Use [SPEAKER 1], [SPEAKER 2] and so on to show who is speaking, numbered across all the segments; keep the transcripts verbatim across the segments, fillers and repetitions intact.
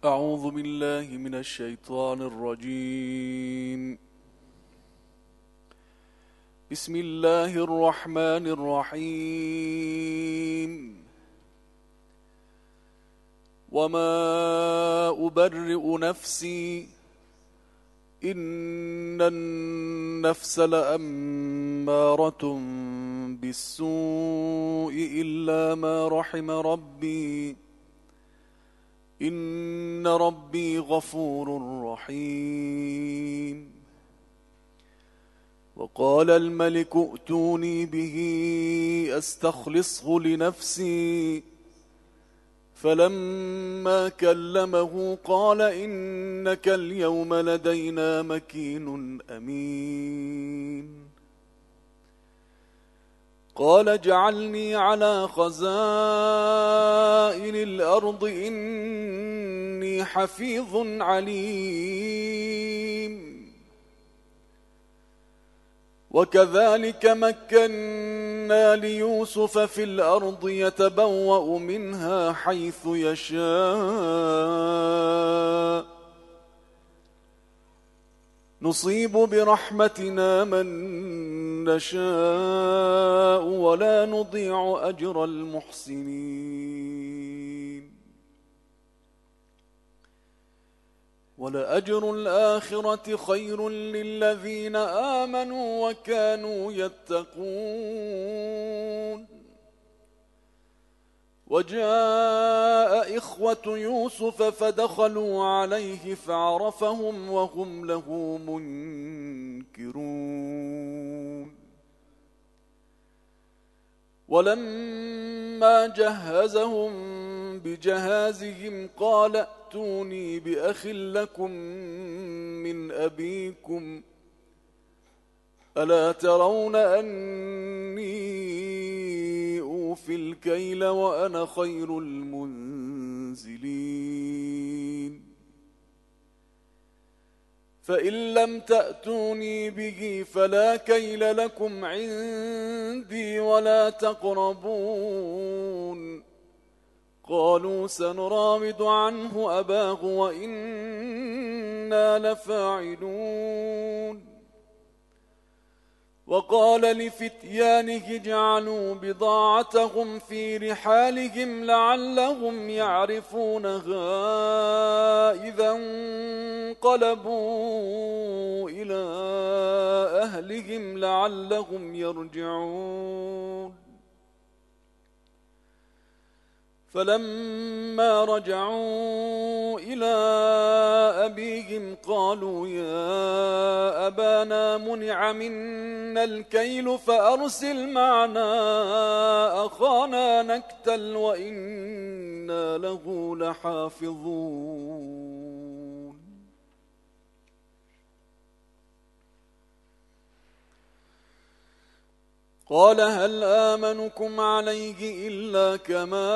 [SPEAKER 1] أعوذ بالله من الشيطان الرجيم. بسم الله الرحمن الرحيم. وما أبرئ نفسي إن النفس لأمارة بالسوء إلا ما رحم ربي إن ربي غفور رحيم. وقال الملك ائتوني به أستخلصه لنفسي فلما كلمه قال إنك اليوم لدينا مكين أمين. قال اجعلني على خزائن الأرض إني حفيظ عليم. وكذلك مكنا ليوسف في الأرض يتبوأ منها حيث يشاء نصيب برحمتنا من نشاء ولا نضيع أجر المحسنين. ولأجر الآخرة خير للذين آمنوا وكانوا يتقون. وجاء إخوة يوسف فدخلوا عليه فعرفهم وهم له منكرون. ولما جهزهم بجهازهم قال ائتوني بأخ لكم من أبيكم ألا ترون أني أوفي الكيل وأنا خير المنزلين. فإن لم تأتوني به فلا كيل لكم عندي ولا تقربون. قالوا سنراود عنه أباه وإنا لفاعلون. وقال لفتيانه اجعلوا بضاعتهم في رحالهم لعلهم يعرفونها إذا انقلبوا إلى أهلهم لعلهم يرجعون. فلما رجعوا إلى أبيهم قالوا يا أبانا منع منا الكيل فأرسل معنا أخانا نكتل وإنا له لحافظون. قال هل آمنكم عليه إلا كما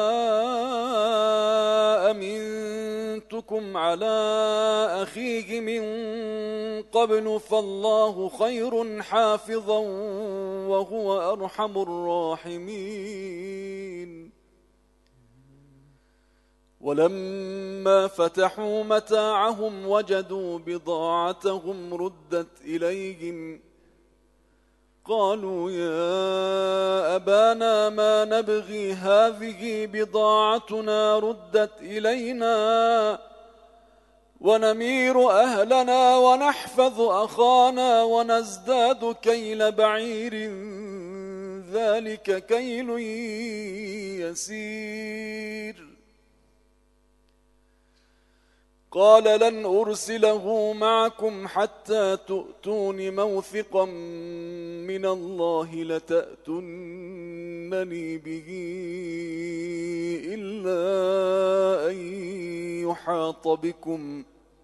[SPEAKER 1] أمنتكم على أخيه من قبل فالله خير حافظا وهو أرحم الراحمين. ولما فتحوا متاعهم وجدوا بضاعتهم ردت إليهم قالوا يا أبانا ما نبغي هذه بضاعتنا ردت إلينا ونمير أهلنا ونحفظ أخانا ونزداد كيل بعير ذلك كيل يسير. قال لن أرسله معكم حتى تؤتون موثقا من الله لتأتونني به إلا أن يحاط بكم.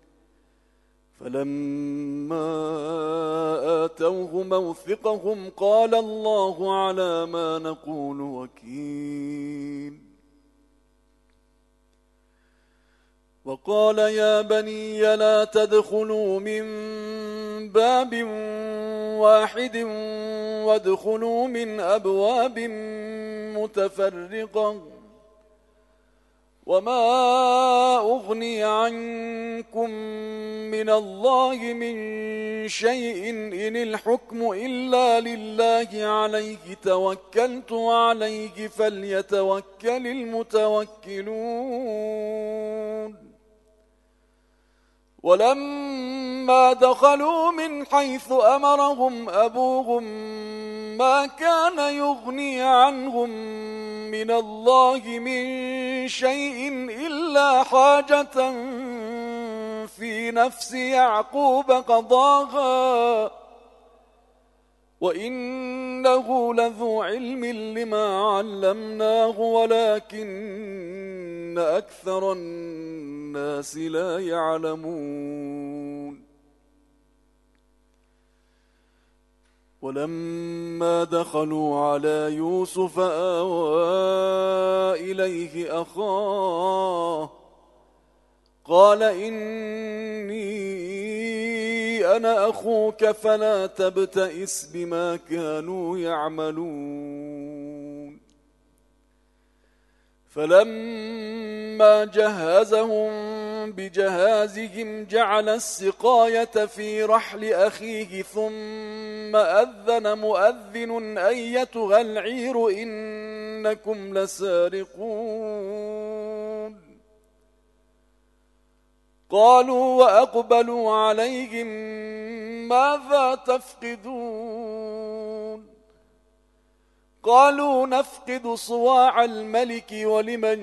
[SPEAKER 1] فلما آتوه موثقهم قال الله على ما نقول وكيل. وقال يا بني لا تدخلوا من باب واحد وادخلوا من أبواب متفرقة وما أغني عنكم من الله من شيء إن الحكم إلا لله عليه توكلت وعليه فليتوكل المتوكلون ولما دخلوا من حيث أمرهم أبوهم ما كان يغني عنهم من الله من شيء إلا حاجة في نفس يعقوب قضاها وإنه لذو علم لما علمناه ولكن أكثر الناس لا يعلمون ولما دخلوا على يوسف آوى إليه أخاه قال إني أنا أخوك فلا تبتئس بما كانوا يعملون فلما جهزهم بجهازهم جعل السقاية في رحل أخيه ثم أذن مؤذن أيتها العير إنكم لسارقون قالوا وأقبلوا عليهم ماذا تفقدون قالوا نفقد صواع الملك ولمن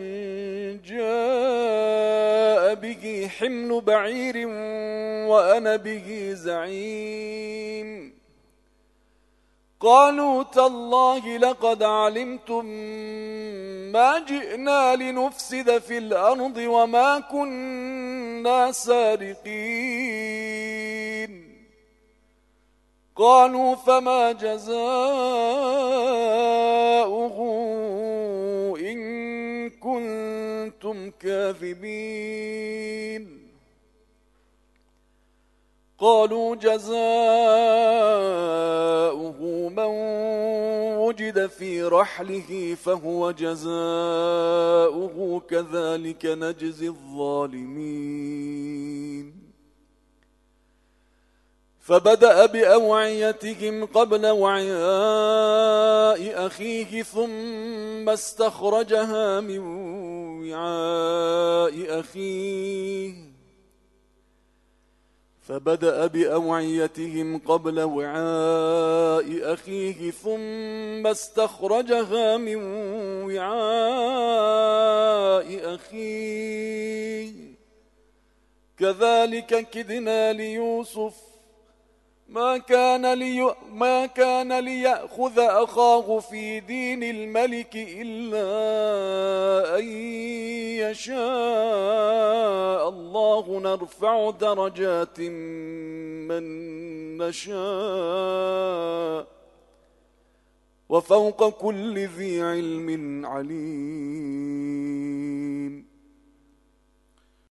[SPEAKER 1] جاء به حمل بعير وأنا به زعيم قالوا تالله لقد علمتم ما جئنا لنفسد في الأرض وما كنا سارقين قالوا فما جزاؤه إن كنتم كاذبين قالوا جزاؤه من وجد في رحله فهو جزاؤه كذلك نجزي الظالمين فبدأ بأوعيتهم قبل وعاء أخيه ثم استخرجها من وعاء أخيه فبدأ بأوعيتهم قبل وعاء أخيه ثم استخرجها من وعاء أخيه كذلك كدنا ليوسف ما كان لي ما كان ليأخذ أخاه في دين الملك إلا أن يشاء الله نرفع درجات من نشاء وفوق كل ذي علم عليم